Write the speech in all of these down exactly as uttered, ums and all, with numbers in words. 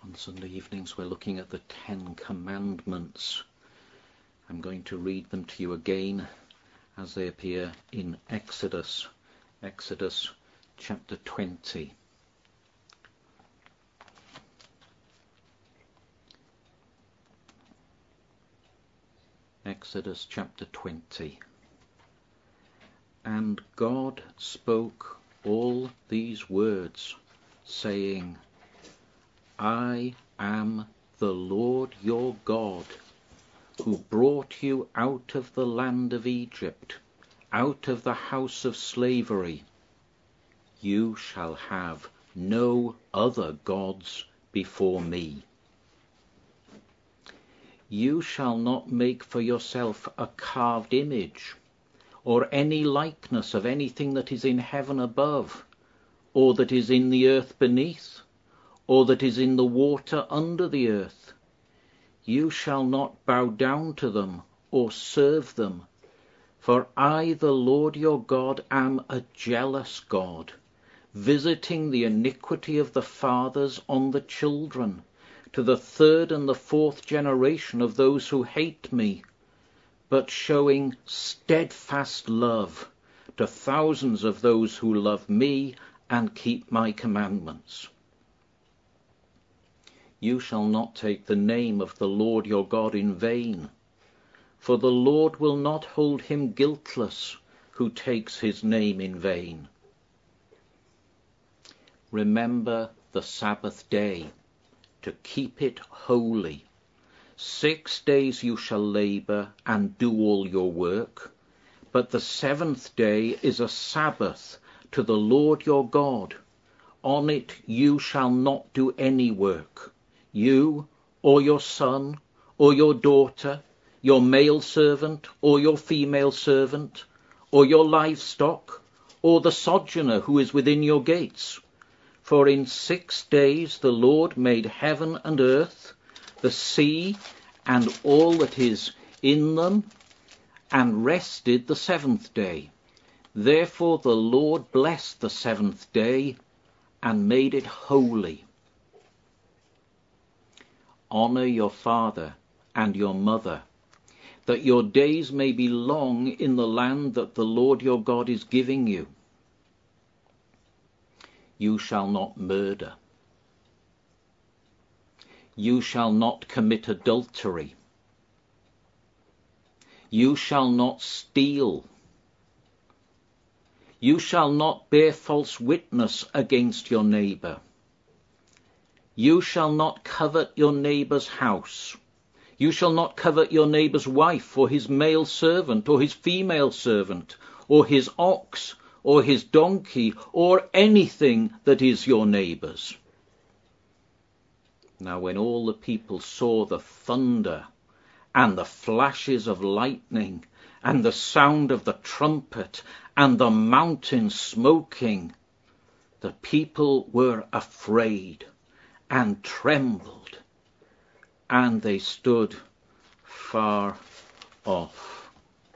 On Sunday evenings we're looking at the Ten Commandments. I'm going to read them to you again as they appear in Exodus, Exodus chapter twenty. Exodus chapter twenty. And God spoke all these words, saying, I am the Lord your God, who brought you out of the land of Egypt, out of the house of slavery. You shall have no other gods before me. You shall not make for yourself a carved image, or any likeness of anything that is in heaven above, or that is in the earth beneath, or that is in the water under the earth. You shall not bow down to them or serve them, for I, the Lord your God, am a jealous God, visiting the iniquity of the fathers on the children, to the third and the fourth generation of those who hate me, but showing steadfast love to thousands of those who love me and keep my commandments. You shall not take the name of the Lord your God in vain, for the Lord will not hold him guiltless who takes his name in vain. Remember the Sabbath day, to keep it holy. Six days you shall labour and do all your work, but the seventh day is a Sabbath to the Lord your God. On it you shall not do any work, you, or your son, or your daughter, your male servant, or your female servant, or your livestock, or the sojourner who is within your gates. For in six days the Lord made heaven and earth, the sea, and all that is in them, and rested the seventh day. Therefore the Lord blessed the seventh day, and made it holy. Honour your father and your mother, that your days may be long in the land that the Lord your God is giving you. You shall not murder. You shall not commit adultery. You shall not steal. You shall not bear false witness against your neighbour. You shall not covet your neighbour's house. You shall not covet your neighbour's wife, or his male servant, or his female servant, or his ox, or his donkey, or anything that is your neighbour's. Now when all the people saw the thunder, and the flashes of lightning, and the sound of the trumpet, and the mountain smoking, the people were afraid, and trembled, and they stood far off.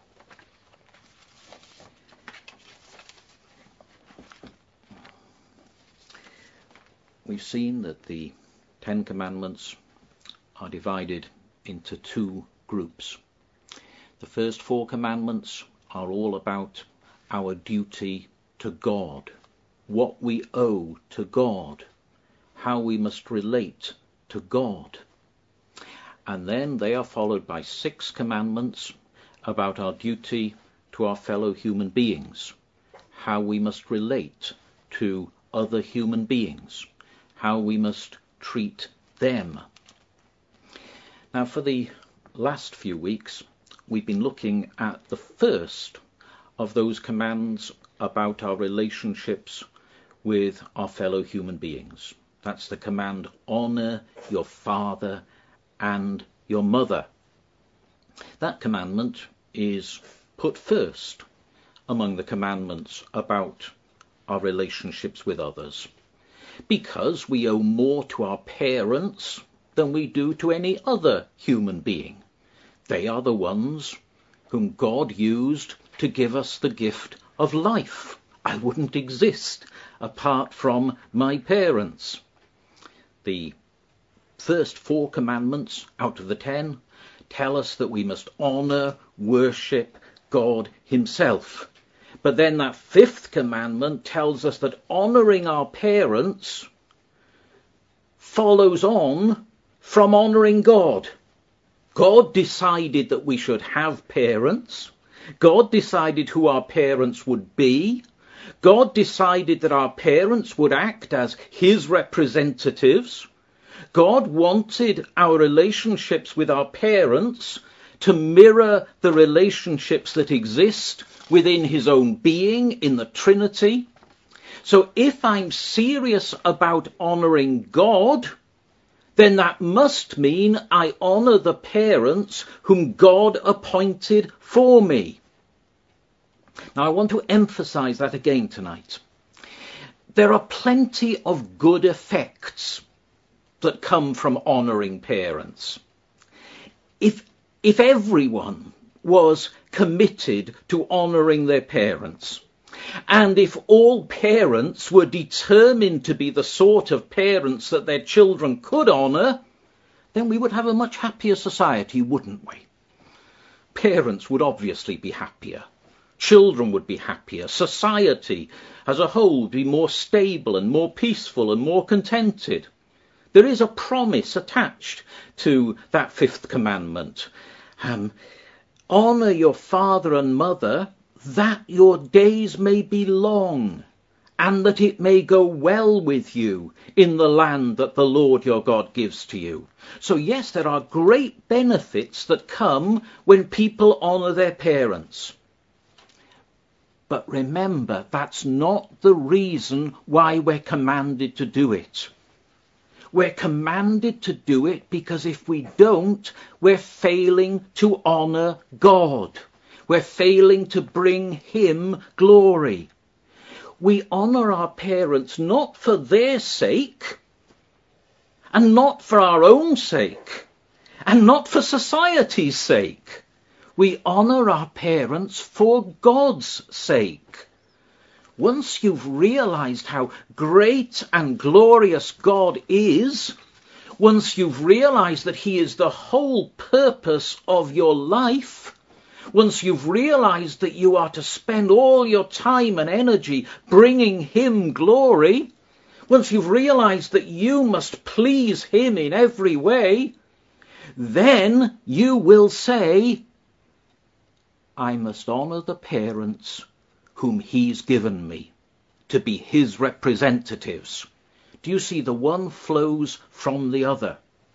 We've seen that the Ten Commandments are divided into two groups. The first four commandments are all about our duty to God, what we owe to God, how we must relate to God. And then they are followed by six commandments about our duty to our fellow human beings, how we must relate to other human beings, how we must treat them. Now, for the last few weeks, we've been looking at the first of those commands about our relationships with our fellow human beings. That's the command, honour your father and your mother. That commandment is put first among the commandments about our relationships with others, because we owe more to our parents than we do to any other human being. They are the ones whom God used to give us the gift of life. I wouldn't exist apart from my parents. The first four commandments out of the ten tell us that we must honour, worship God himself. But then that fifth commandment tells us that honouring our parents follows on from honouring God. God decided that we should have parents. God decided who our parents would be. God decided that our parents would act as his representatives. God wanted our relationships with our parents to mirror the relationships that exist within his own being in the Trinity. So if I'm serious about honouring God, then that must mean I honour the parents whom God appointed for me. Now I want to emphasise that again tonight. There are plenty of good effects that come from honouring parents. If, if everyone was committed to honouring their parents, and if all parents were determined to be the sort of parents that their children could honour, then we would have a much happier society, wouldn't we? Parents would obviously be happier. Children would be happier. Society as a whole would be more stable and more peaceful and more contented. There is a promise attached to that fifth commandment. Um, honour your father and mother, that your days may be long, and that it may go well with you in the land that the Lord your God gives to you. So yes, there are great benefits that come when people honour their parents. But remember, that's not the reason why we're commanded to do it. We're commanded to do it because if we don't, we're failing to honour God. We're failing to bring him glory. We honour our parents not for their sake, and not for our own sake, and not for society's sake. We honour our parents for God's sake. Once you've realised how great and glorious God is, once you've realised that he is the whole purpose of your life, once you've realised that you are to spend all your time and energy bringing him glory, once you've realised that you must please him in every way, then you will say, I must honour the parents whom he's given me to be his representatives. Do you see, the one flows from the other?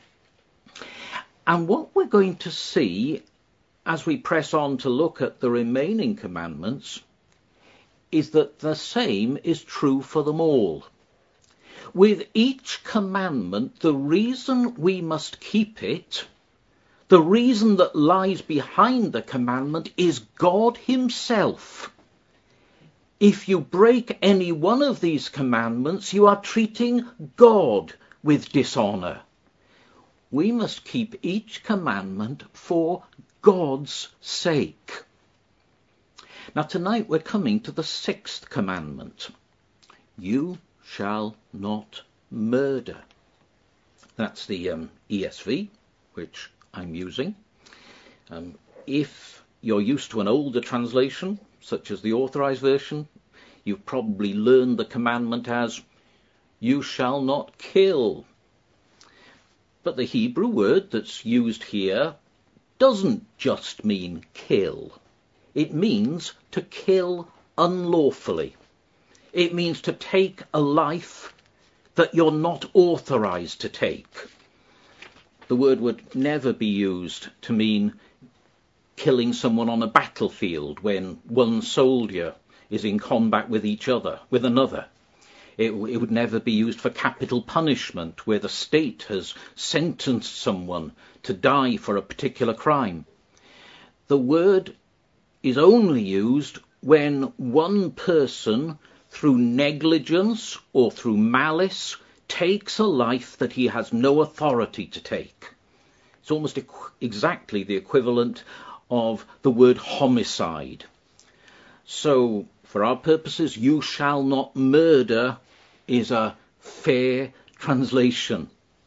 And what we're going to see as we press on to look at the remaining commandments is that the same is true for them all. With each commandment, the reason we must keep it, the reason that lies behind the commandment, is God himself. If you break any one of these commandments, you are treating God with dishonour. We must keep each commandment for God's sake. Now tonight we're coming to the sixth commandment. You shall not murder. That's the um, E S V, which I'm using. Um, if you're used to an older translation, such as the Authorized Version, you've probably learned the commandment as, you shall not kill. But the Hebrew word that's used here doesn't just mean kill. It means to kill unlawfully. It means to take a life that you're not authorized to take. The word would never be used to mean killing someone on a battlefield when one soldier is in combat with each other, with another. It, it would never be used for capital punishment, where the state has sentenced someone to die for a particular crime. The word is only used when one person, through negligence or through malice, takes a life that he has no authority to take. It's almost equ- exactly the equivalent of the word homicide. So, for our purposes, you shall not murder is a fair translation.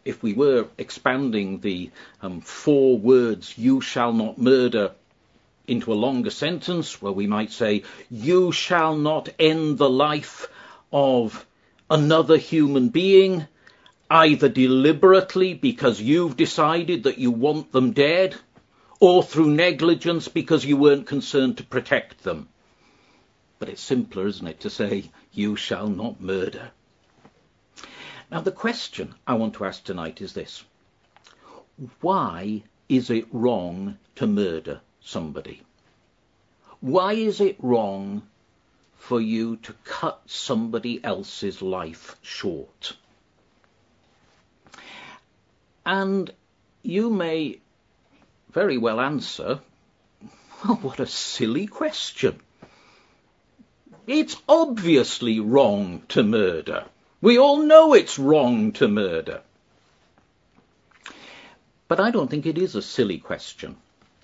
if we were expanding the um, four words, you shall not murder, into a longer sentence, where we might say, you shall not end the life of another human being, either deliberately because you've decided that you want them dead, or through negligence because you weren't concerned to protect them. But it's simpler, isn't it, to say, you shall not murder. Now, the question I want to ask tonight is this. Why is it wrong to murder somebody? Why is it wrong for you to cut somebody else's life short? And you may very well answer, well, what a silly question. It's obviously wrong to murder. We all know it's wrong to murder. But I don't think it is a silly question.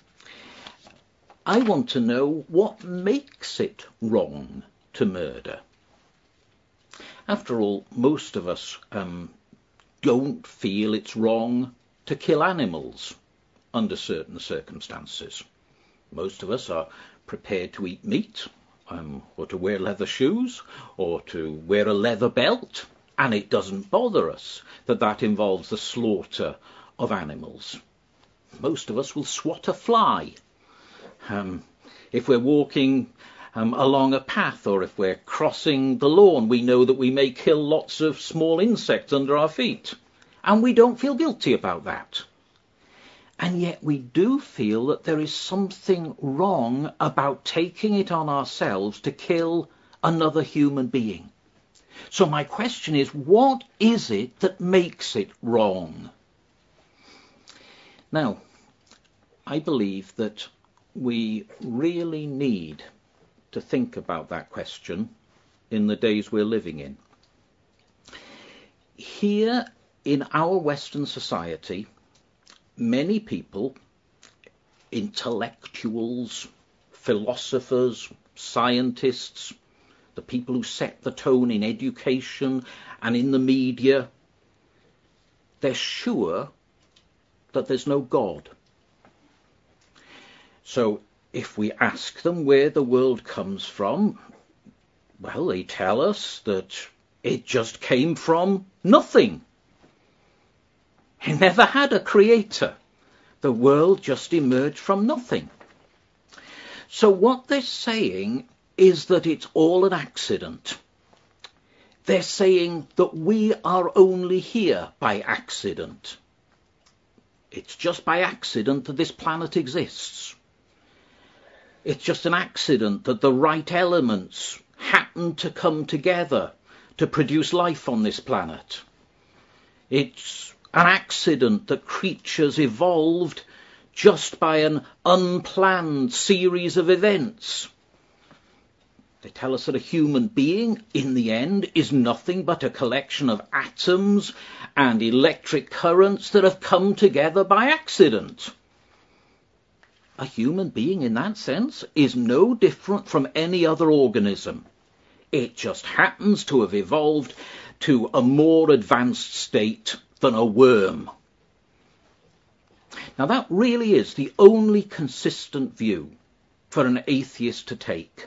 I want to know what makes it wrong to murder. After all, most of us um, don't feel it's wrong to kill animals under certain circumstances. Most of us are prepared to eat meat, um, or to wear leather shoes, or to wear a leather belt, and it doesn't bother us that that involves the slaughter of animals. Most of us will swat a fly. Um, if we're walking um, along a path, or if we're crossing the lawn, we know that we may kill lots of small insects under our feet, and we don't feel guilty about that. And yet we do feel that there is something wrong about taking it on ourselves to kill another human being. So my question is, what is it that makes it wrong? Now, I believe that we really need to think about that question in the days we're living in. Here in our Western society, many people, intellectuals, philosophers, scientists, the people who set the tone in education and in the media, they're sure that there's no God. So if we ask them where the world comes from, well, they tell us that it just came from nothing. It never had a creator. The world just emerged from nothing. So what they're saying is that it's all an accident. They're saying that we are only here by accident. It's just by accident that this planet exists. It's just an accident that the right elements happen to come together to produce life on this planet. It's an accident that creatures evolved just by an unplanned series of events. They tell us that a human being, in the end, is nothing but a collection of atoms and electric currents that have come together by accident. A human being, in that sense, is no different from any other organism. It just happens to have evolved to a more advanced state than a worm. Now that really is the only consistent view for an atheist to take.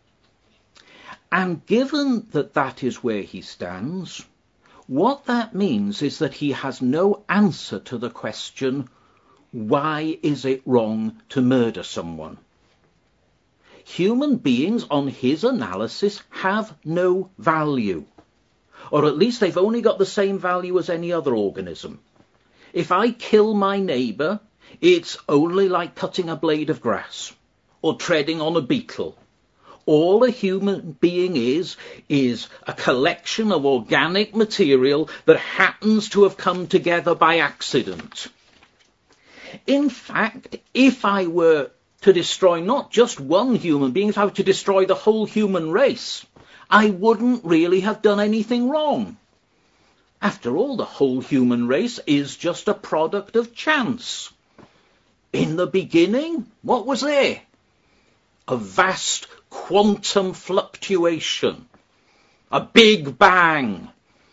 And given that that is where he stands, what that means is that he has no answer to the question, why is it wrong to murder someone? Human beings, on his analysis, have no value. Or at least they've only got the same value as any other organism. If I kill my neighbour, it's only like cutting a blade of grass or treading on a beetle. All a human being is, is a collection of organic material that happens to have come together by accident. In fact, if I were to destroy not just one human being, if I were to destroy the whole human race, I wouldn't really have done anything wrong. After all, the whole human race is just a product of chance. In the beginning, what was there? A vast quantum fluctuation, a big bang.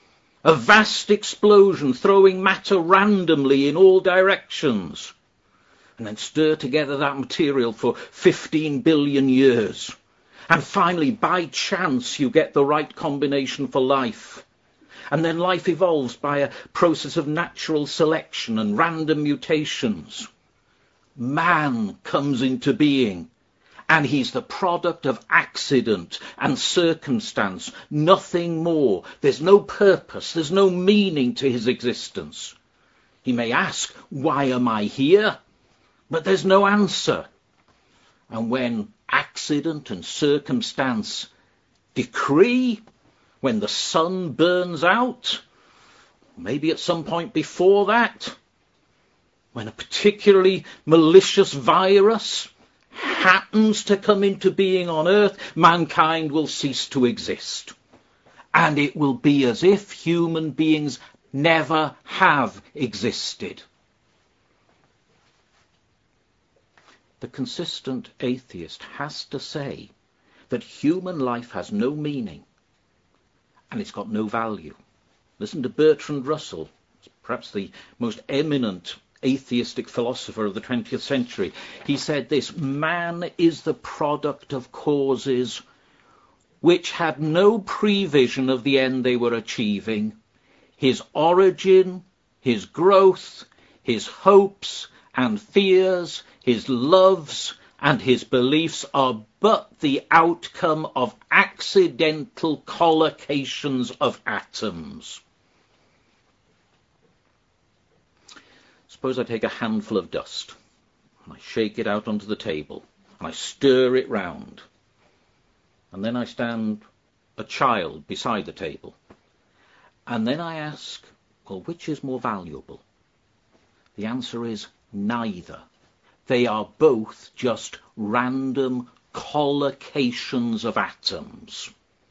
A vast explosion throwing matter randomly in all directions. And then stir together that material for fifteen billion years. And finally, by chance, you get the right combination for life. And then life evolves by a process of natural selection and random mutations. Man comes into being, and he's the product of accident and circumstance, nothing more. There's no purpose, there's no meaning to his existence. He may ask, why am I here? But there's no answer. And when accident and circumstance decree, when the sun burns out, maybe at some point before that, when a particularly malicious virus happens to come into being on earth, mankind will cease to exist. And it will be as if human beings never have existed. The consistent atheist has to say that human life has no meaning and it's got no value. Listen to Bertrand Russell, perhaps the most eminent atheistic philosopher of the twentieth century. He said this: man is the product of causes which had no prevision of the end they were achieving. His origin, his growth, his hopes and fears, his loves and his beliefs are but the outcome of accidental collocations of atoms. Suppose I take a handful of dust and I shake it out onto the table and I stir it round, and then I stand a child beside the table, and then I ask, well, which is more valuable? The answer is neither. They are both just random collocations of atoms.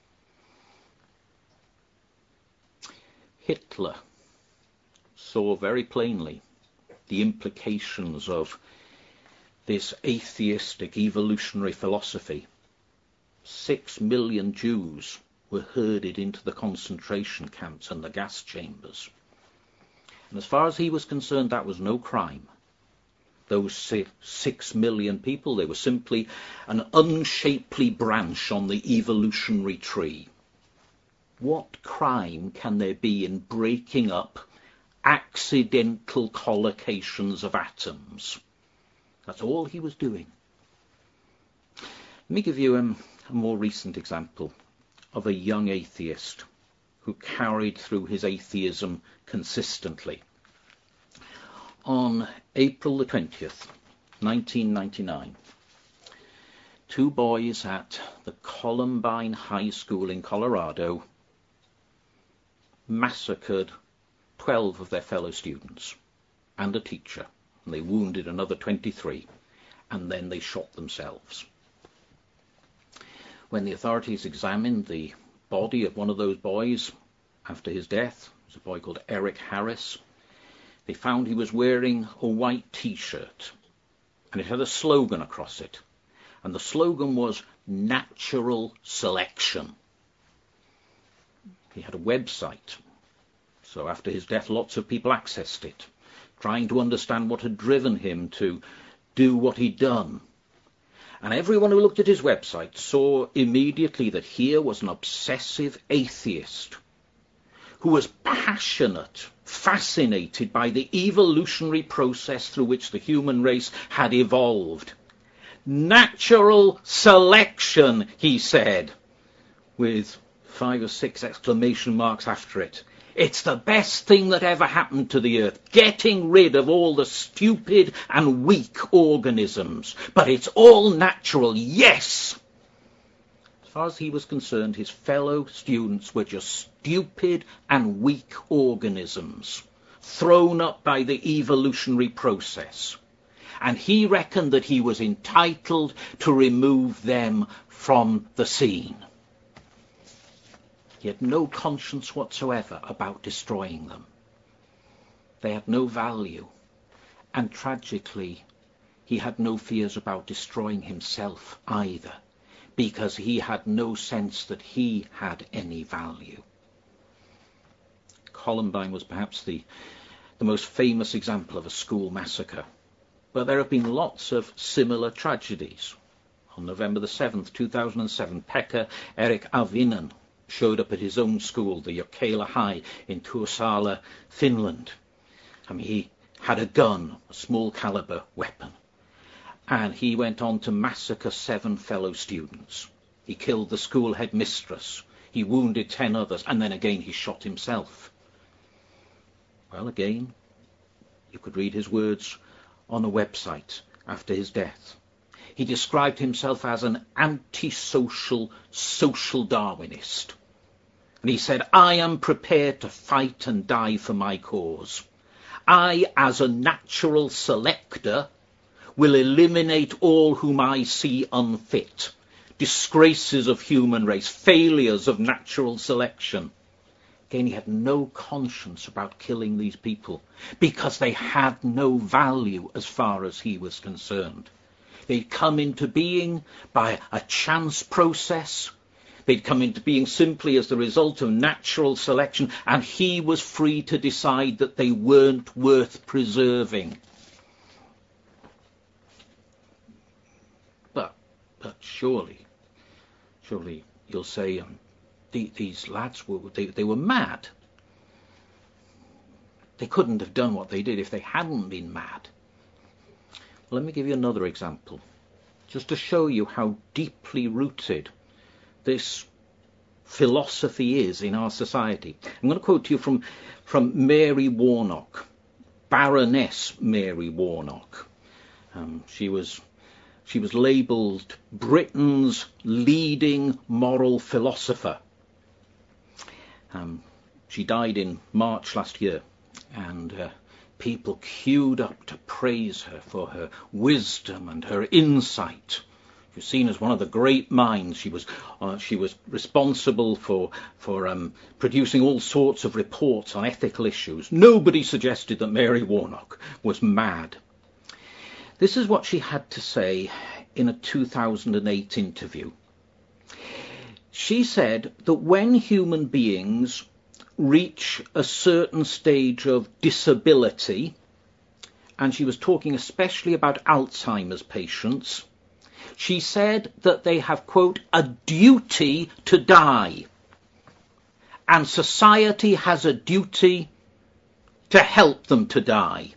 Hitler saw very plainly the implications of this atheistic evolutionary philosophy. Six million Jews were herded into the concentration camps and the gas chambers. And as far as he was concerned, that was no crime. Those six million people, they were simply an unshapely branch on the evolutionary tree. What crime can there be in breaking up accidental collocations of atoms? That's all he was doing. Let me give you um, a more recent example of a young atheist who carried through his atheism consistently. On April the twentieth, nineteen ninety-nine, two boys at the Columbine High School in Colorado massacred twelve of their fellow students and a teacher, and they wounded another twenty-three, and then they shot themselves. When the authorities examined the body of one of those boys after his death, it was a boy called Eric Harris, they found he was wearing a white t-shirt, and it had a slogan across it, and the slogan was natural selection. He had a website, so after his death lots of people accessed it, trying to understand what had driven him to do what he'd done. And everyone who looked at his website saw immediately that here was an obsessive atheist who was passionate, fascinated by the evolutionary process through which the human race had evolved. Natural selection, he said, with five or six exclamation marks after it. It's the best thing that ever happened to the earth, getting rid of all the stupid and weak organisms. But it's all natural, yes! As far as he was concerned, his fellow students were just stupid and weak organisms, thrown up by the evolutionary process. And he reckoned that he was entitled to remove them from the scene. He had no conscience whatsoever about destroying them. They had no value. And tragically, he had no fears about destroying himself either, because he had no sense that he had any value. Columbine was perhaps the, the most famous example of a school massacre. But there have been lots of similar tragedies. On November the seventh, two thousand seven, Pekka Erik Avinen showed up at his own school, the Jokela High in Tuusala, Finland. I mean, he had a gun, a small caliber weapon, and he went on to massacre seven fellow students. He killed the school headmistress. He wounded ten others, and then again he shot himself. Well, again, you could read his words on a website after his death. He described himself as an antisocial social Darwinist. And he said, I am prepared to fight and die for my cause. I, as a natural selector, will eliminate all whom I see unfit, disgraces of human race, failures of natural selection. Again, he had no conscience about killing these people because they had no value as far as he was concerned. They'd come into being by a chance process. They'd come into being simply as the result of natural selection, and he was free to decide that they weren't worth preserving. But, but surely, surely you'll say um, the, these lads were they, they were mad. They couldn't have done what they did if they hadn't been mad. Let me give you another example, just to show you how deeply rooted this philosophy is in our society. I'm going to quote to you from, from Mary Warnock, Baroness Mary Warnock. Um, she was she was labelled Britain's leading moral philosopher. Um, she died in March last year, and uh, people queued up to praise her for her wisdom and her insight. She was seen as one of the great minds. She was uh, she was responsible for for um, producing all sorts of reports on ethical issues. Nobody suggested that Mary Warnock was mad. This is what she had to say in a two thousand eight interview. She said that when human beings reach a certain stage of disability, and she was talking especially about Alzheimer's patients, she said that they have, quote, a duty to die, and society has a duty to help them to die.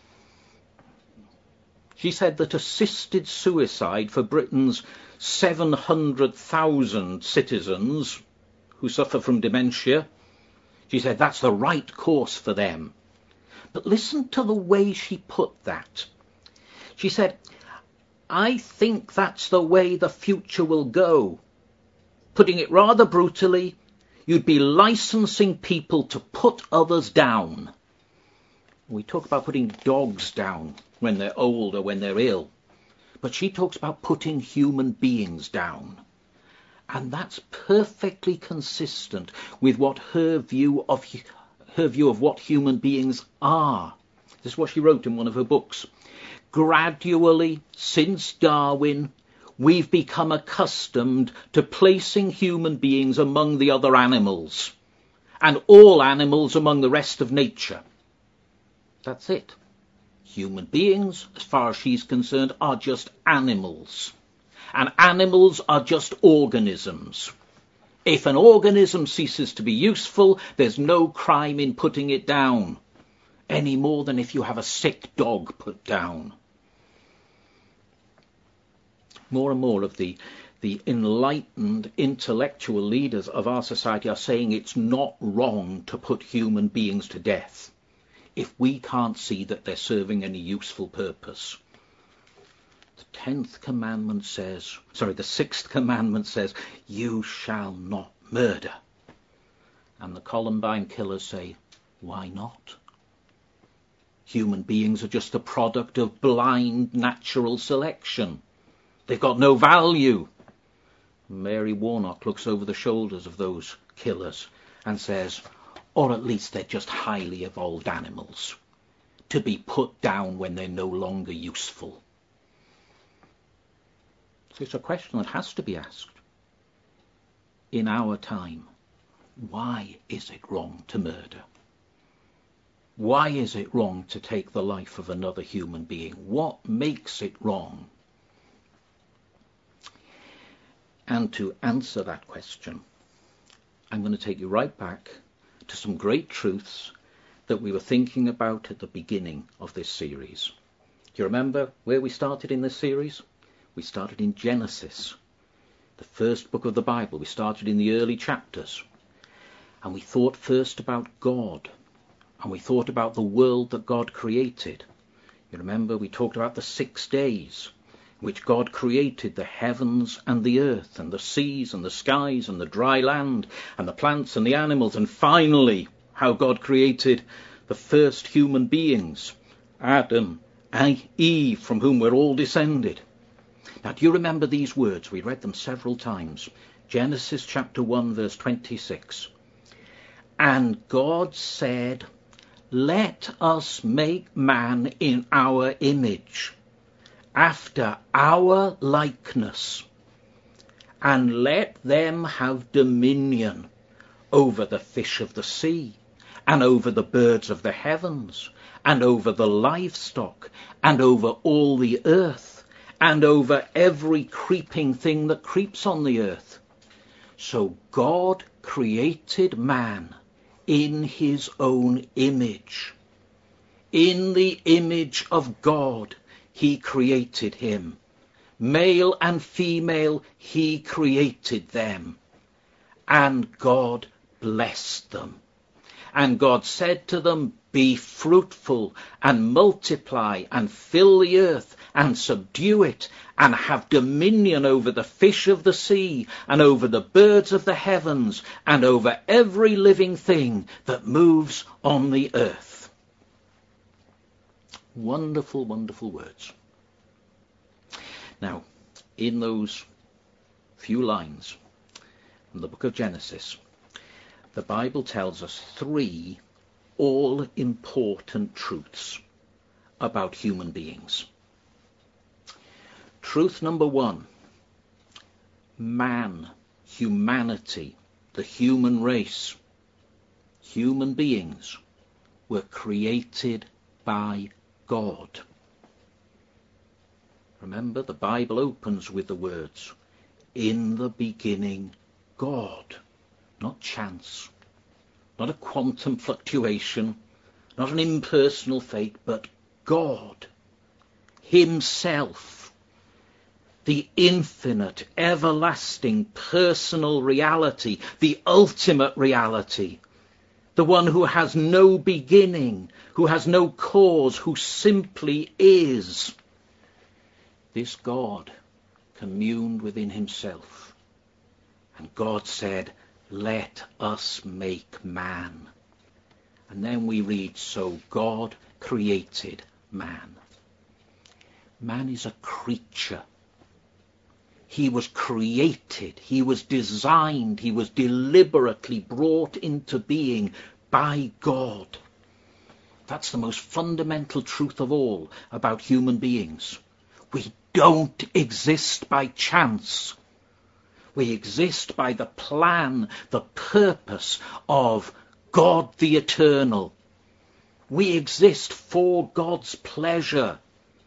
She said that assisted suicide for Britain's seven hundred thousand citizens who suffer from dementia, she said that's the right course for them. But listen to the way she put that. She said, I think that's the way the future will go. Putting it rather brutally, you'd be licensing people to put others down. We talk about putting dogs down when they're old or when they're ill. But she talks about putting human beings down. And that's perfectly consistent with what her view of her view of what human beings are. This is what she wrote in one of her books. Gradually, since Darwin, we've become accustomed to placing human beings among the other animals, and all animals among the rest of nature. That's it. Human beings, as far as she's concerned, are just animals. And animals are just organisms. If an organism ceases to be useful, there's no crime in putting it down, any more than if you have a sick dog put down. More and more of the, the enlightened intellectual leaders of our society are saying it's not wrong to put human beings to death if we can't see that they're serving any useful purpose. The tenth commandment says, sorry, the sixth commandment says, you shall not murder. And the Columbine killers say, why not? Human beings are just a product of blind natural selection. They've got no value. Mary Warnock looks over the shoulders of those killers and says, or at least they're just highly evolved animals, to be put down when they're no longer useful. So it's a question that has to be asked. In our time, why is it wrong to murder? Why is it wrong to take the life of another human being? What makes it wrong? And to answer that question, I'm going to take you right back to some great truths that we were thinking about at the beginning of this series. Do you remember where we started in this series? We started in Genesis, the first book of the Bible. We started in the early chapters. And we thought first about God. And we thought about the world that God created. You remember we talked about the six days in which God created the heavens and the earth and the seas and the skies and the dry land and the plants and the animals, and finally how God created the first human beings, Adam and Eve, from whom we're all descended. Now, do you remember these words? We read them several times. Genesis chapter one, verse twenty-six. And God said, let us make man in our image, after our likeness, and let them have dominion over the fish of the sea, and over the birds of the heavens, and over the livestock, and over all the earth, and over every creeping thing that creeps on the earth. So God created man in his own image. In the image of God, he created him. Male and female, he created them. And God blessed them. And God said to them, be fruitful and multiply and fill the earth and subdue it and have dominion over the fish of the sea and over the birds of the heavens and over every living thing that moves on the earth. Wonderful, wonderful words. Now, in those few lines from the book of Genesis, the Bible tells us three all-important truths about human beings. Truth number one, man, humanity, the human race, human beings were created by God. Remember, the Bible opens with the words, in the beginning, God. Not chance, not a quantum fluctuation, not an impersonal fate, but God himself, the infinite, everlasting, personal reality, the ultimate reality, the one who has no beginning, who has no cause, who simply is. This God communed within himself, and God said, let us make man. And then we read, so God created man. Man is a creature. He was created, he was designed, he was deliberately brought into being by God. That's the most fundamental truth of all about human beings. We don't exist by chance. We exist by the plan, the purpose of God the Eternal. We exist for God's pleasure.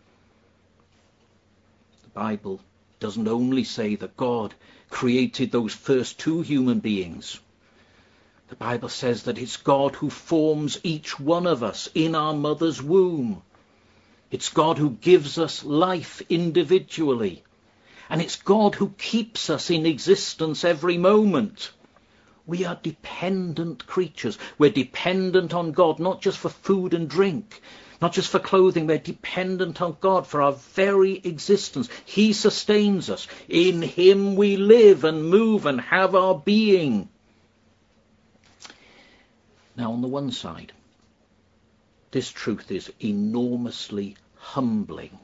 The Bible doesn't only say that God created those first two human beings. The Bible says that it's God who forms each one of us in our mother's womb. It's God who gives us life individually. And it's God who keeps us in existence every moment. We are dependent creatures. We're dependent on God, not just for food and drink, not just for clothing. We're dependent on God for our very existence. He sustains us. In him we live and move and have our being. Now, on the one side, this truth is enormously humbling.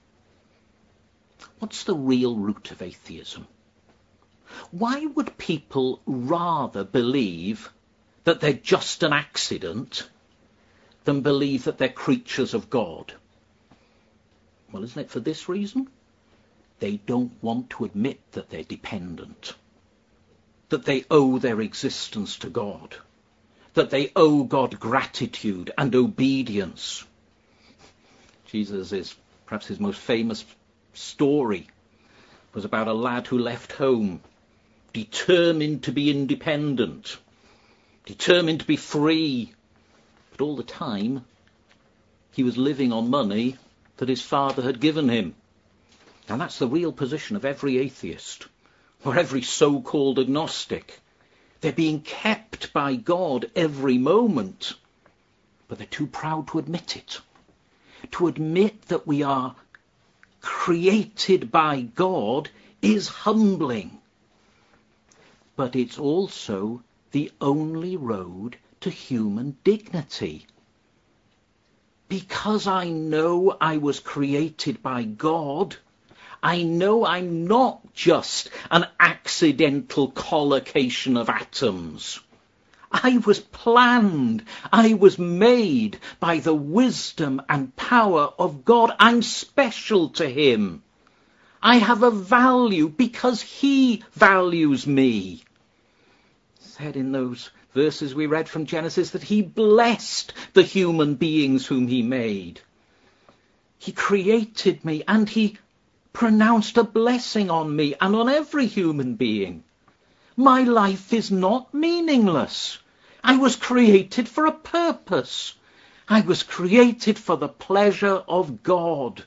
What's the real root of atheism? Why would people rather believe that they're just an accident than believe that they're creatures of God? Well, isn't it for this reason? They don't want to admit that they're dependent, that they owe their existence to God. that they owe God gratitude and obedience. Jesus is perhaps his most famous story was about a lad who left home, determined to be independent, determined to be free, but all the time he was living on money that his father had given him. And that's the real position of every atheist, or every so-called agnostic. They're being kept by God every moment, but they're too proud to admit it. To admit that we are created by God is humbling, but it's also the only road to human dignity. Because I know I was created by God, I know I'm not just an accidental collocation of atoms. I was planned, I was made by the wisdom and power of God. I'm special to him. I have a value because he values me. It said in those verses we read from Genesis that he blessed the human beings whom he made. He created me and he pronounced a blessing on me and on every human being. My life is not meaningless. I was created for a purpose. I was created for the pleasure of God.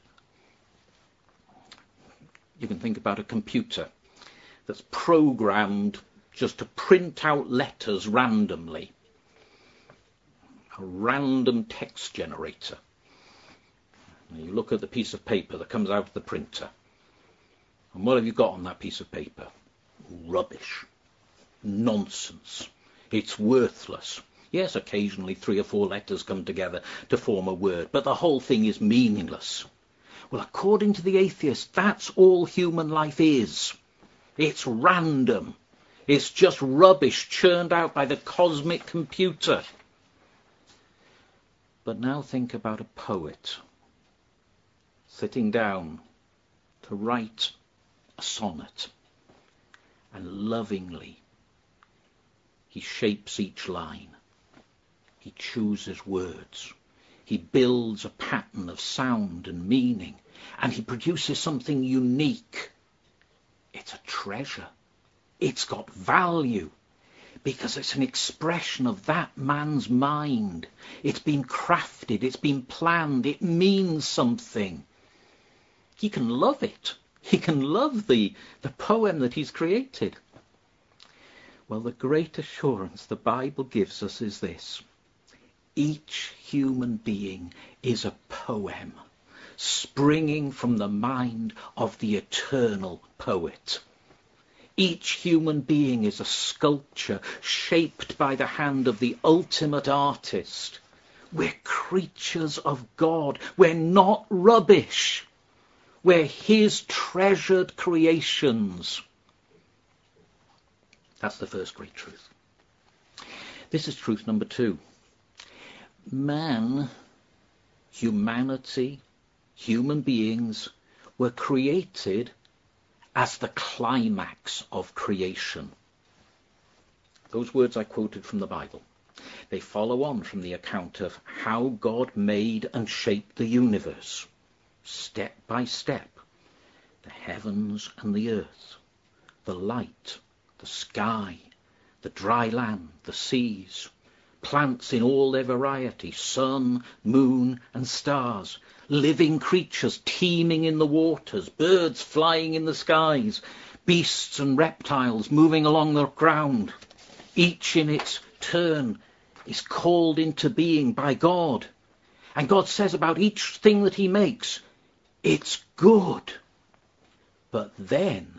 You can think about a computer that's programmed just to print out letters randomly. A random text generator. And you look at the piece of paper that comes out of the printer. And what have you got on that piece of paper? Rubbish. Nonsense. It's worthless. Yes, occasionally three or four letters come together to form a word, but the whole thing is meaningless. Well, according to the atheist, that's all human life is. It's random. It's just rubbish churned out by the cosmic computer. But now think about a poet sitting down to write a sonnet, and lovingly he shapes each line. He chooses words. He builds a pattern of sound and meaning, and he produces something unique. It's a treasure. It's got value because it's an expression of that man's mind. It's been crafted. It's been planned. It means something. He can love it. He can love the, the poem that he's created. Well, the great assurance the Bible gives us is this. Each human being is a poem, springing from the mind of the eternal poet. Each human being is a sculpture shaped by the hand of the ultimate artist. We're creatures of God. We're not rubbish. We're his treasured creations. That's the first great truth. This is truth number two. Man, humanity, human beings were created as the climax of creation. Those words I quoted from the Bible. They follow on from the account of how God made and shaped the universe, step by step, the heavens and the earth, the light, the sky, the dry land, the seas, plants in all their variety, sun, moon and stars, living creatures teeming in the waters, birds flying in the skies, beasts and reptiles moving along the ground. Each in its turn is called into being by God. And God says about each thing that he makes, it's good. But then,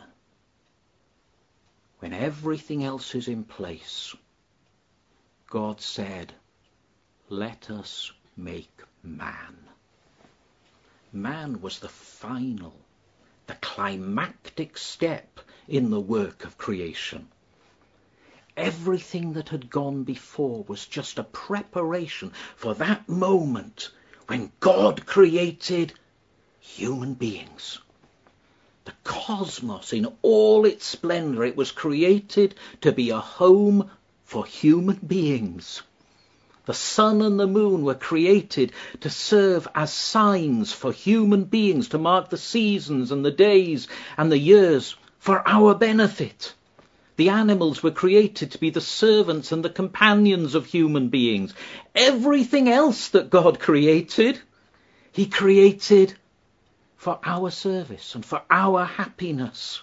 when everything else is in place, God said, let us make man. Man was the final, the climactic step in the work of creation. Everything that had gone before was just a preparation for that moment when God created human beings. The cosmos in all its splendor, it was created to be a home for human beings. The sun and the moon were created to serve as signs for human beings, to mark the seasons and the days and the years for our benefit. The animals were created to be the servants and the companions of human beings. Everything else that God created, he created for our service and for our happiness.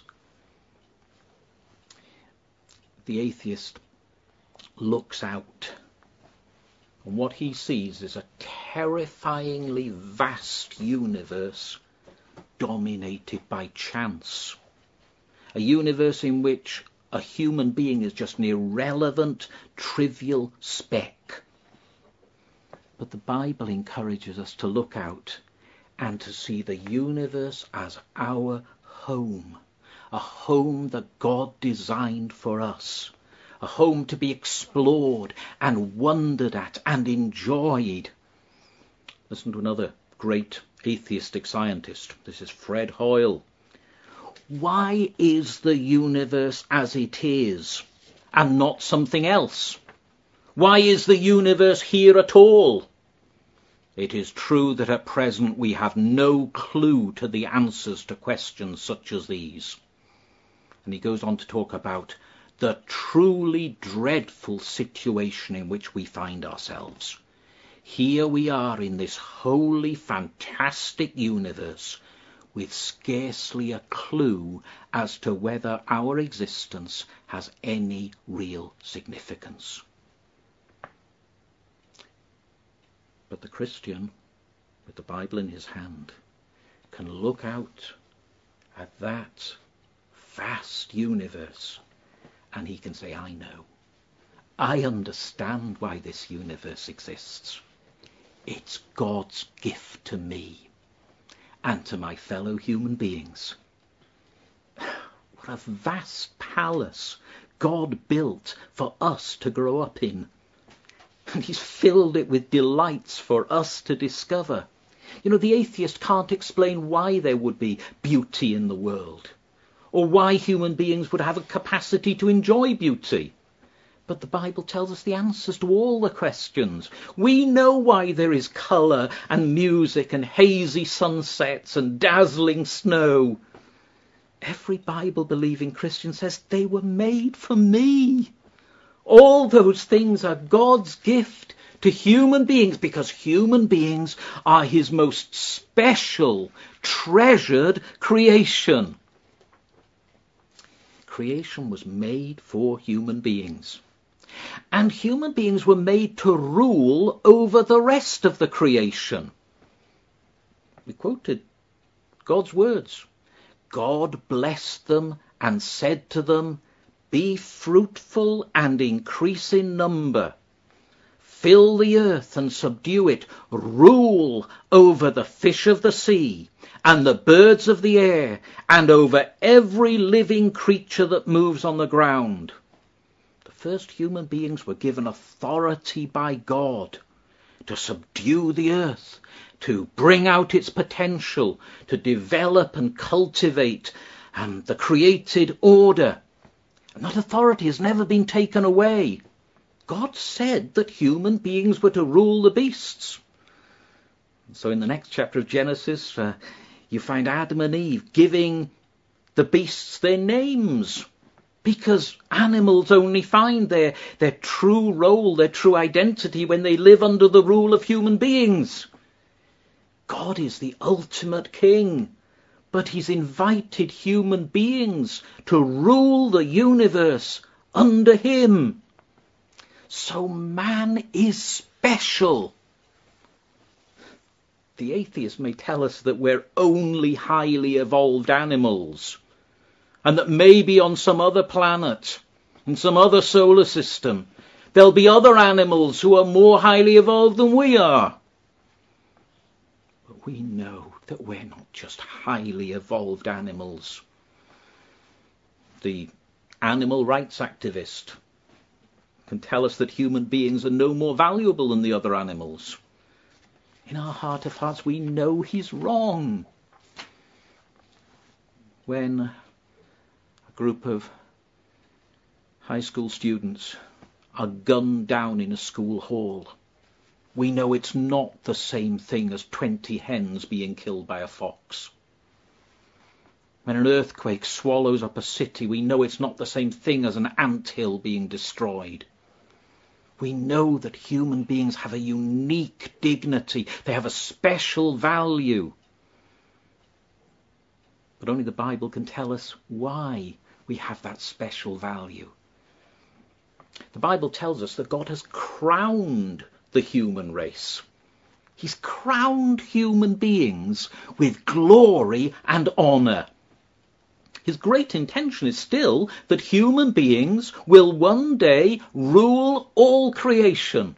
The atheist looks out, and what he sees is a terrifyingly vast universe dominated by chance. A universe in which a human being is just an irrelevant, trivial speck. But the Bible encourages us to look out and to see the universe as our home. A home that God designed for us. A home to be explored and wondered at and enjoyed. Listen to another great atheistic scientist. This is Fred Hoyle. Why is the universe as it is and not something else? Why is the universe here at all? It is true that at present we have no clue to the answers to questions such as these. And he goes on to talk about the truly dreadful situation in which we find ourselves. Here we are in this wholly fantastic universe with scarcely a clue as to whether our existence has any real significance. But the Christian, with the Bible in his hand, can look out at that vast universe and he can say, I know. I understand why this universe exists. It's God's gift to me and to my fellow human beings. What a vast palace God built for us to grow up in. And he's filled it with delights for us to discover. You know, the atheist can't explain why there would be beauty in the world, or why human beings would have a capacity to enjoy beauty. But the Bible tells us the answers to all the questions. We know why there is colour and music and hazy sunsets and dazzling snow. Every Bible-believing Christian says they were made for me. All those things are God's gift to human beings because human beings are his most special, treasured creation. Creation was made for human beings. And human beings were made to rule over the rest of the creation. We quoted God's words. God blessed them and said to them, be fruitful and increase in number. Fill the earth and subdue it. Rule over the fish of the sea and the birds of the air and over every living creature that moves on the ground. The first human beings were given authority by God to subdue the earth, to bring out its potential, to develop and cultivate um, the created order. And that authority has never been taken away. God said that human beings were to rule the beasts. So in the next chapter of Genesis, uh, you find Adam and Eve giving the beasts their names, because animals only find their, their true role, their true identity when they live under the rule of human beings. God is the ultimate king, but he's invited human beings to rule the universe under him. So man is special. The atheist may tell us that we're only highly evolved animals, and that maybe on some other planet, in some other solar system, there'll be other animals who are more highly evolved than we are. But we know that we're not just highly evolved animals. The animal rights activist can tell us that human beings are no more valuable than the other animals. In our heart of hearts, we know he's wrong. When a group of high school students are gunned down in a school hall we know it's not the same thing as twenty hens being killed by a fox. When an earthquake swallows up a city, we know it's not the same thing as an anthill being destroyed. We know that human beings have a unique dignity. They have a special value. But only the Bible can tell us why we have that special value. The Bible tells us that God has crowned the human race. He's crowned human beings with glory and honour. His great intention is still that human beings will one day rule all creation.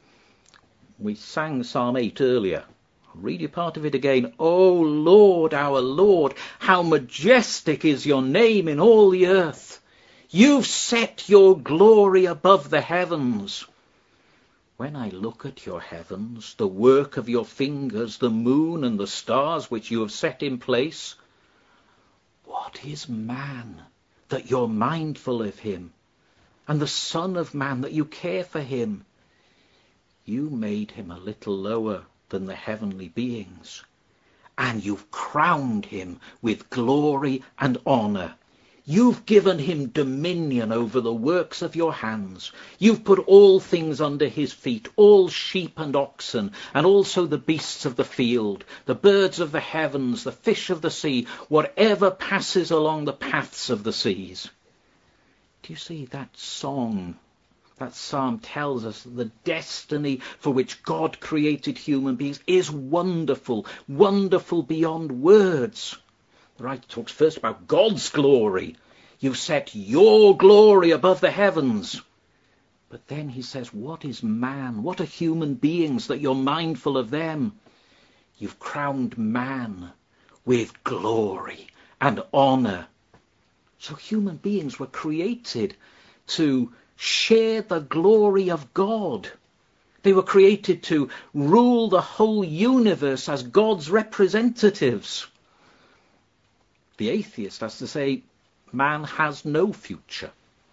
We sang Psalm eight earlier. I'll read you part of it again. O Lord, our Lord, how majestic is your name in all the earth. You've set your glory above the heavens. When I look at your heavens, the work of your fingers, the moon and the stars which you have set in place, what is man that you're mindful of him, and the Son of Man that you care for him? You made him a little lower than the heavenly beings, and you've crowned him with glory and honour. You've given him dominion over the works of your hands. You've put all things under his feet, all sheep and oxen, and also the beasts of the field, the birds of the heavens, the fish of the sea, whatever passes along the paths of the seas. Do you see that song? That psalm tells us that the destiny for which God created human beings is wonderful, wonderful beyond words. The writer talks first about God's glory. You've set your glory above the heavens. But then he says, what is man? What are human beings that you're mindful of them? You've crowned man with glory and honour. So human beings were created to share the glory of God. They were created to rule the whole universe as God's representatives. The atheist has to say, man has no future.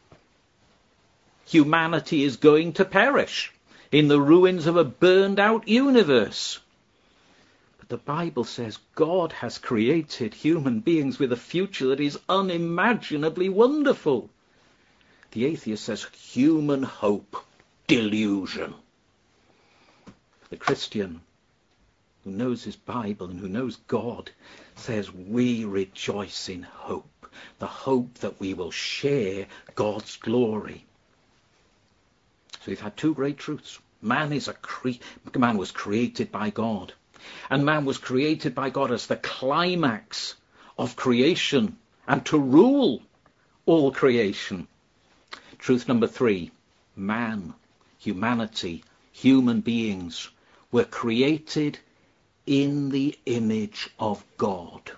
Humanity is going to perish in the ruins of a burned out universe. But the Bible says God has created human beings with a future that is unimaginably wonderful. The atheist says human hope, delusion. The Christian who knows his Bible and who knows God says we rejoice in hope, the hope that we will share God's glory. So we've had two great truths. Man is a cre- man was created by God, and man was created by God as the climax of creation and to rule all creation. Truth number three, man, humanity, human beings were created in the image of God.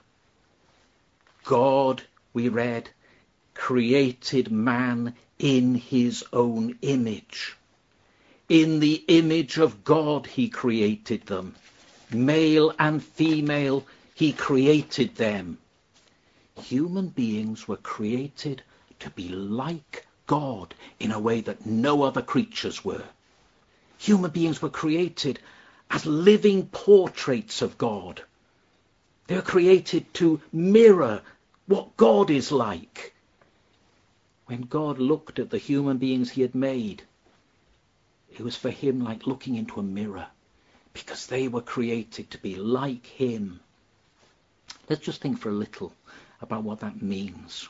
God, we read, created man in his own image. In the image of God he created them. Male and female he created them. Human beings were created to be like God in a way that no other creatures were. Human beings were created as living portraits of God. They were created to mirror what God is like. When God looked at the human beings he had made, it was for him like looking into a mirror, because they were created to be like him. Let's just think for a little about what that means.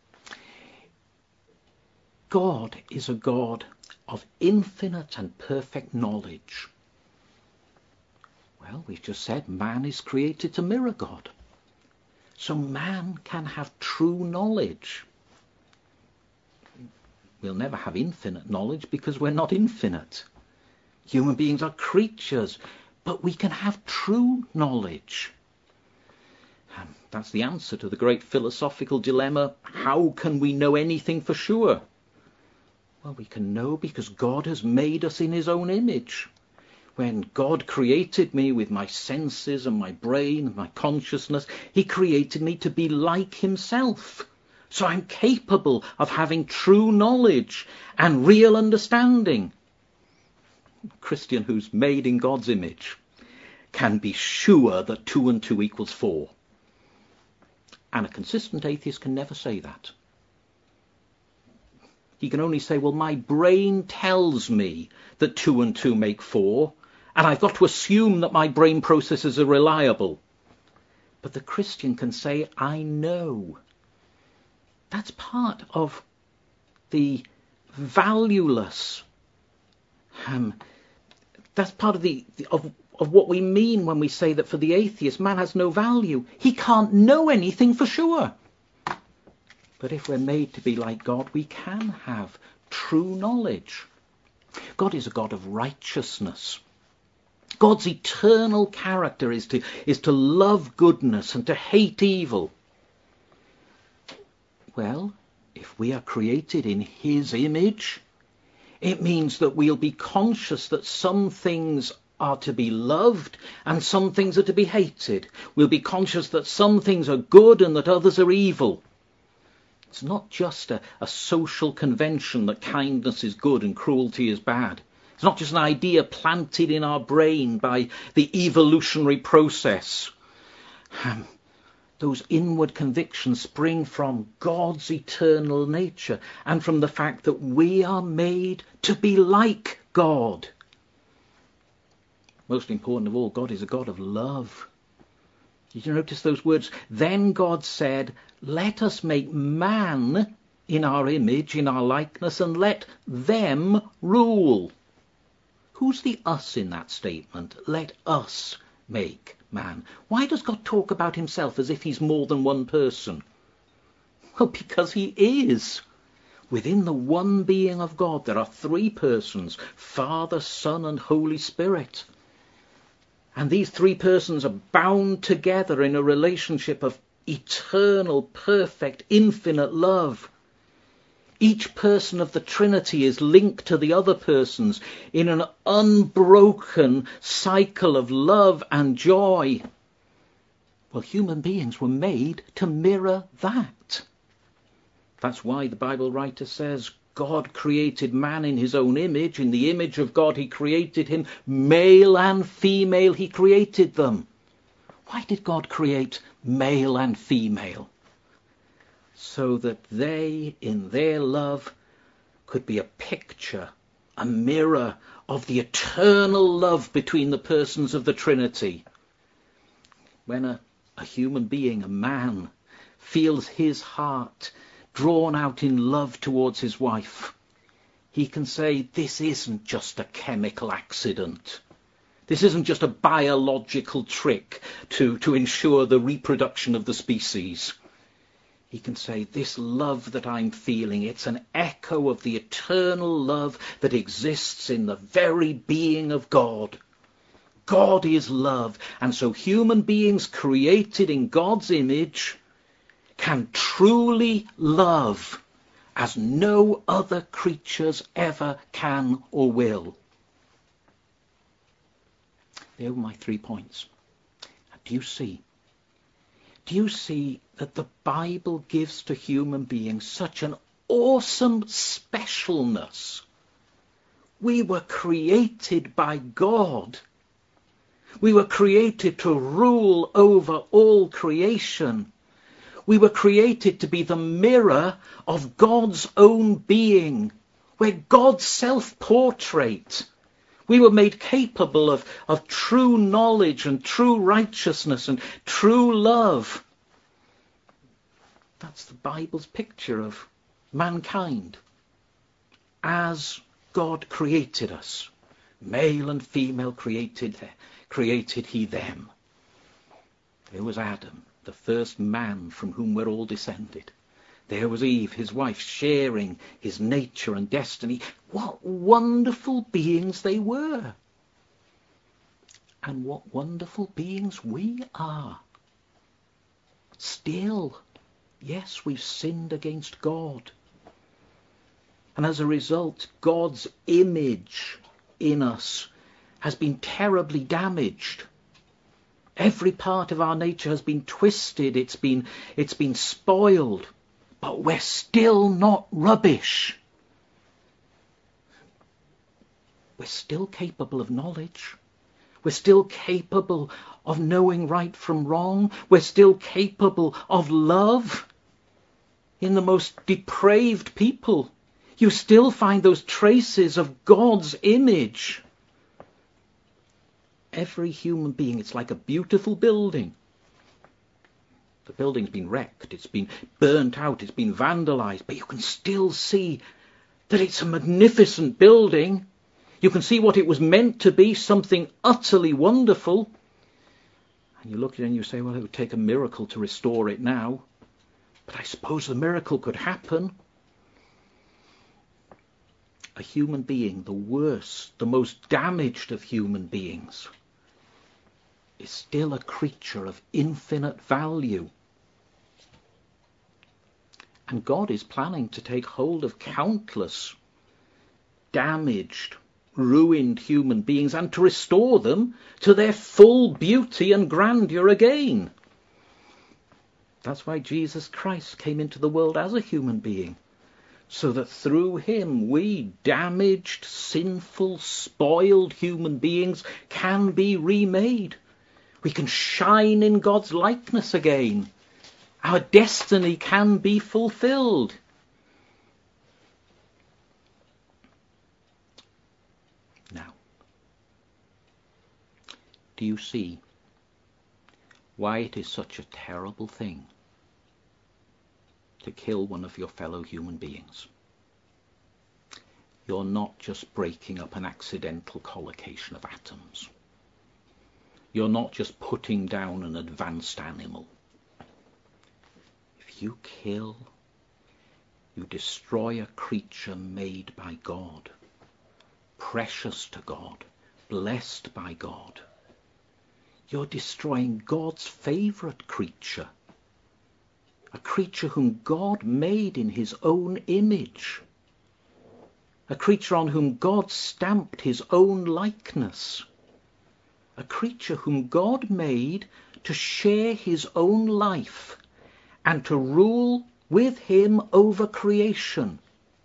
God is a God of infinite and perfect knowledge. Well, we've just said man is created to mirror God. So man can have true knowledge. We'll never have infinite knowledge because we're not infinite. Human beings are creatures, but we can have true knowledge. And that's the answer to the great philosophical dilemma. How can we know anything for sure? Well, we can know because God has made us in his own image. When God created me with my senses and my brain and my consciousness, he created me to be like himself. So I'm capable of having true knowledge and real understanding. Christian who's made in God's image can be sure that two and two equals four. And a consistent atheist can never say that. He can only say, well, my brain tells me that two and two make four, and I've got to assume that my brain processes are reliable. But the Christian can say, I know. That's part of the valueless. Um, that's part of the of, of what we mean when we say that for the atheist, man has no value. He can't know anything for sure. But if we're made to be like God, we can have true knowledge. God is a God of righteousness. God's eternal character is to, is to love goodness and to hate evil. Well, if we are created in his image, it means that we'll be conscious that some things are to be loved and some things are to be hated. We'll be conscious that some things are good and that others are evil. It's not just a, a social convention that kindness is good and cruelty is bad. It's not just an idea planted in our brain by the evolutionary process. Um, those inward convictions spring from God's eternal nature and from the fact that we are made to be like God. Most important of all, God is a God of love. Did you notice those words? Then God said, let us make man in our image, in our likeness, and let them rule. Who's the us in that statement? Let us make man. Why does God talk about himself as if he's more than one person? Well, because he is. Within the one being of God, there are three persons, Father, Son, and Holy Spirit. And these three persons are bound together in a relationship of eternal, perfect, infinite love. Each person of the Trinity is linked to the other persons in an unbroken cycle of love and joy. Well, human beings were made to mirror that. That's why the Bible writer says, God created man in his own image. In the image of God he created him. Male and female he created them. Why did God create male and female? So that they, in their love, could be a picture, a mirror of the eternal love between the persons of the Trinity. When a, a human being, a man, feels his heart drawn out in love towards his wife, he can say, this isn't just a chemical accident. This isn't just a biological trick to, to ensure the reproduction of the species. He can say, this love that I'm feeling, it's an echo of the eternal love that exists in the very being of God. God is love. And so human beings created in God's image can truly love as no other creatures ever can or will. There were my three points. Do you see? Do you see that the Bible gives to human beings such an awesome specialness? We were created by God. We were created to rule over all creation. We were created to be the mirror of God's own being. We're God's self-portrait. We were made capable of, of true knowledge and true righteousness and true love. That's the Bible's picture of mankind as God created us. Male and female created, created he them. There was Adam, the first man from whom we're all descended. There was Eve, his wife, sharing his nature and destiny. What wonderful beings they were. And what wonderful beings we are. Still, yes, we've sinned against God. And as a result, God's image in us has been terribly damaged. Every part of our nature has been twisted. It's been, it's been spoiled. But we're still not rubbish. we're still capable of knowledge. We're still capable of knowing right from wrong. We're still capable of love. In the most depraved people, you still find those traces of God's image. Every human being, it's like a beautiful building. The building's been wrecked, it's been burnt out, it's been vandalized, but you can still see that it's a magnificent building. You can see what it was meant to be, something utterly wonderful. And you look at it and you say, well, it would take a miracle to restore it now. But I suppose the miracle could happen. A human being, the worst, the most damaged of human beings, is still a creature of infinite value. And God is planning to take hold of countless damaged, ruined human beings and to restore them to their full beauty and grandeur again. That's why Jesus Christ came into the world as a human being, so that through him we damaged, sinful, spoiled human beings can be remade. We can shine in God's likeness again. Our destiny can be fulfilled. Now, do you see why it is such a terrible thing to kill one of your fellow human beings? You're not just breaking up an accidental collocation of atoms. You're not just putting down an advanced animal. If you kill, you destroy a creature made by God, precious to God, blessed by God. You're destroying God's favourite creature, a creature whom God made in his own image, a creature on whom God stamped his own likeness, a creature whom God made to share his own life and to rule with him over creation.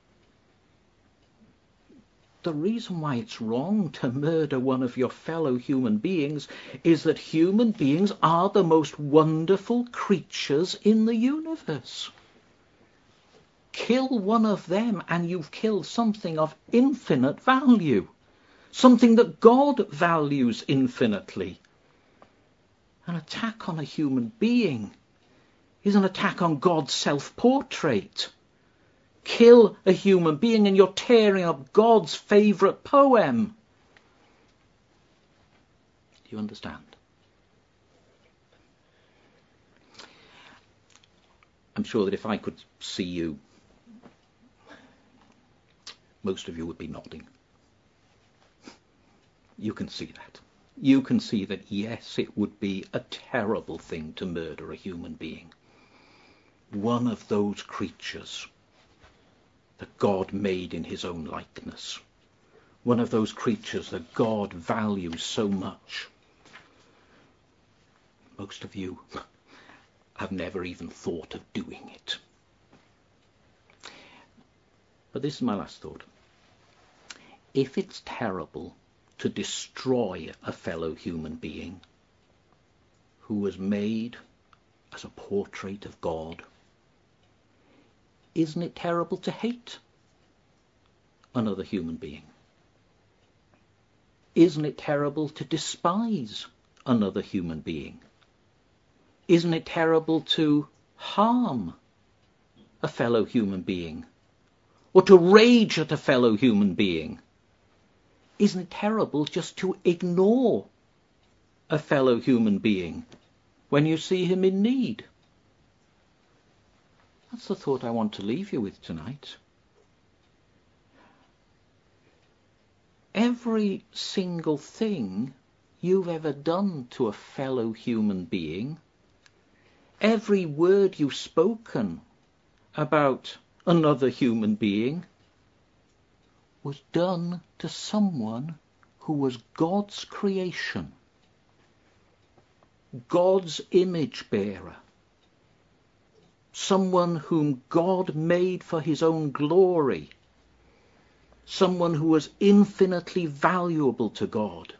The reason why it's wrong to murder one of your fellow human beings is that human beings are the most wonderful creatures in the universe. Kill one of them and you've killed something of infinite value, something that God values infinitely. An attack on a human being is an attack on God's self-portrait. Kill a human being and you're tearing up God's favourite poem. Do you understand? I'm sure that if I could see you, most of you would be nodding. You can see that. You can see that, yes, it would be a terrible thing to murder a human being. One of those creatures that God made in his own likeness. One of those creatures that God values so much. Most of you have never even thought of doing it. But this is my last thought. If it's terrible to destroy a fellow human being who was made as a portrait of God, isn't it terrible to hate another human being? Isn't it terrible to despise another human being? Isn't it terrible to harm a fellow human being? Or to rage at a fellow human being? Isn't it terrible just to ignore a fellow human being when you see him in need? That's the thought I want to leave you with tonight. Every single thing you've ever done to a fellow human being, every word you've spoken about another human being, was done to someone who was God's creation, God's image bearer, someone whom God made for his own glory. someone who was infinitely valuable to God.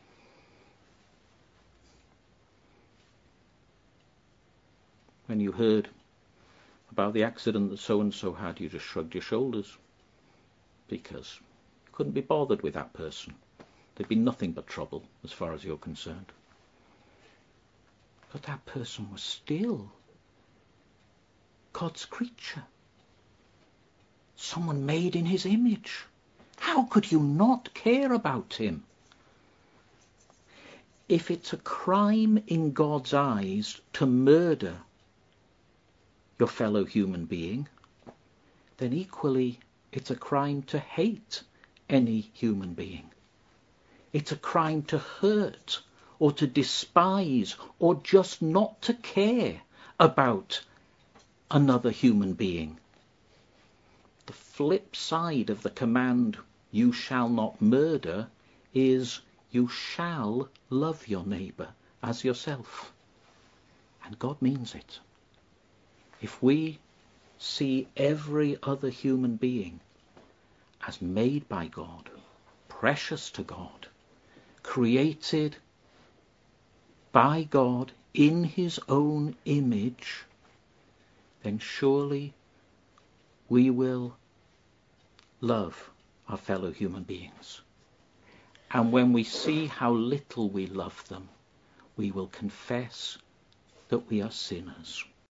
When you heard about the accident that so-and-so had, you just shrugged your shoulders because you couldn't be bothered with that person. There'd be nothing but trouble as far as you're concerned. But that person was still God's creature. Someone made in his image. How could you not care about him? If it's a crime in God's eyes to murder your fellow human being, then equally it's a crime to hate any human being. It's a crime to hurt or to despise or just not to care about another human being. The flip side of the command, you shall not murder, is you shall love your neighbour as yourself. And God means it. If we see every other human being as made by God, precious to God, created by God in his own image, then surely we will love our fellow human beings. And when we see how little we love them, we will confess that we are sinners.